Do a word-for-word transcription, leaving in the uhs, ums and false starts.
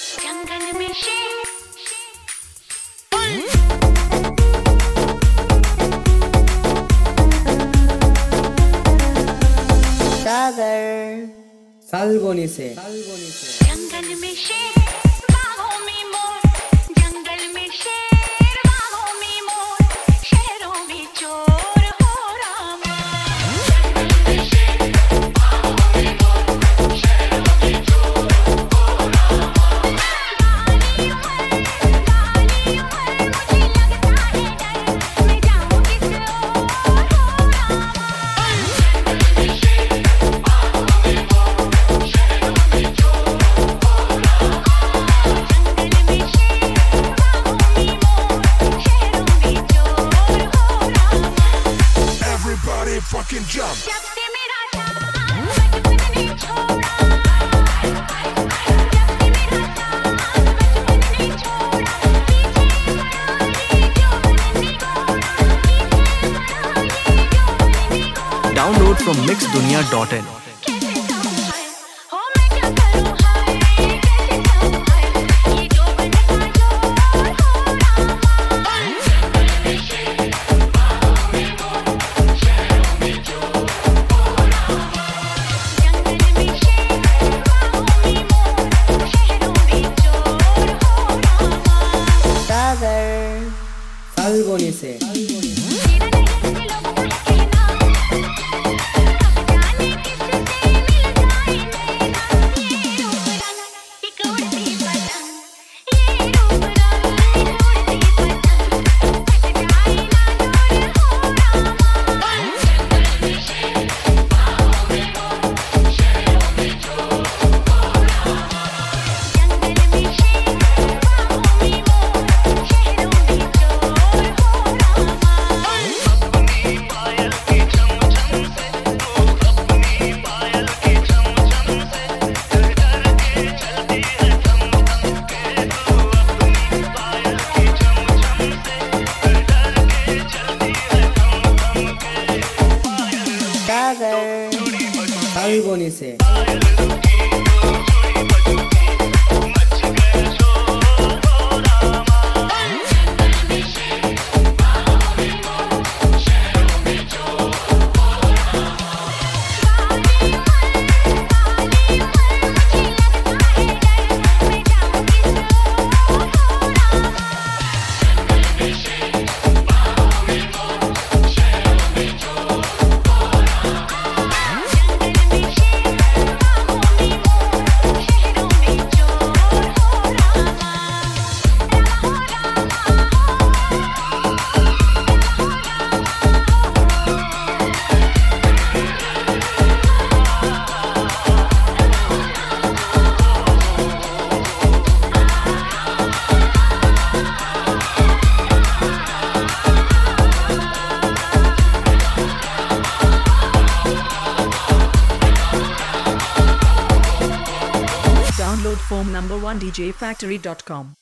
जंगल में शेर सागर सालगोनी से जंगल में शेर बागों में मोर जंगल में शेर बागों में मोर शहरों में चोर हो रामा जंगल में शेर बागों में मोर शहरों में चोर हो रामा बाली उमर बाली उमर मुझे लगता है डर मैं जाऊं किस ओर हो रामा जंगल में शेर fucking jump. जब से मेरा साथ बचपन ने छोड़ा जब से मेरा साथ बचपन ने छोड़ा पीछे पड़ा ये जो मन निगोड़ा पीछे पड़ा ये जो मन निगोड़ा Download from mix dunia dot in. कैसे संभाल हो मैं क्या करूं हाय कैसे संभाल ये जो मन का जोर हो रामा जंगल में शेर बागों में मोर शहरों में चोर हो रामा जंगल में शेर बागों में मोर शहरों में चोर हो रामा सागर सालगोनी से मेरा नहीं दिलों का कहना कब जाने किससे मिल जाए नैना ये रूप रंग एक उड़ती पतंग ये रूप रंग एक उड़ती पतंग कट जाए ना दूर हो रामा जंगल में शेर बागों में मोर शहरों में चोर हो रामा जंगल में शेर बागों में मोर शहरों में चोर हो रामा अपनी पायल के चम चम से वो अपनी पायल के चम चम से डर डर के चलती है थम थम के वो अपनी पायल के चम चम से डर डर के चलती है थम थम के पायल सागर सालगोनी से पायल रुकी तो चूड़ी बजती मच गए शोर हो रामा जंगल में शेर बागों में मोर शहरों में चोर हो रामा बाली उमर बाली उमर मुझे लगता है डर मैं जाऊं किस ओर हो रामा जंगल में शेर बागों में मोर शहरों में चोर हो रामा जंगल में शेर बागों में मोर शहरों में चोर हो Rama Rama Download from number one d j factory dot com.